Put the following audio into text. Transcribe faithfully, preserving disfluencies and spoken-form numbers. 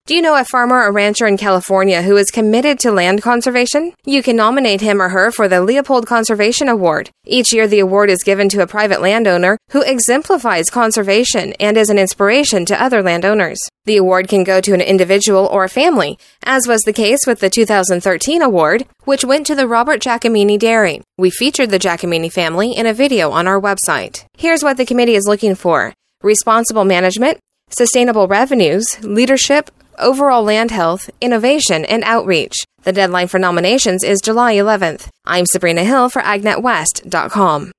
Do you know a farmer or rancher in California who is committed to land conservation? You can nominate him or her for the Leopold Conservation Award. Each year, the award is given to a private landowner who exemplifies conservation and is an inspiration to other landowners. The award can go to an individual or a family, as was the case with the two thousand thirteen award, which went to the Robert Giacomini Dairy. We featured the Giacomini family in a video on our website. Here's what the committee is looking for: responsible management, sustainable revenues, leadership, overall land health, innovation, and outreach. The deadline for nominations is July eleventh. I'm Sabrina Hill for Agnet West dot com.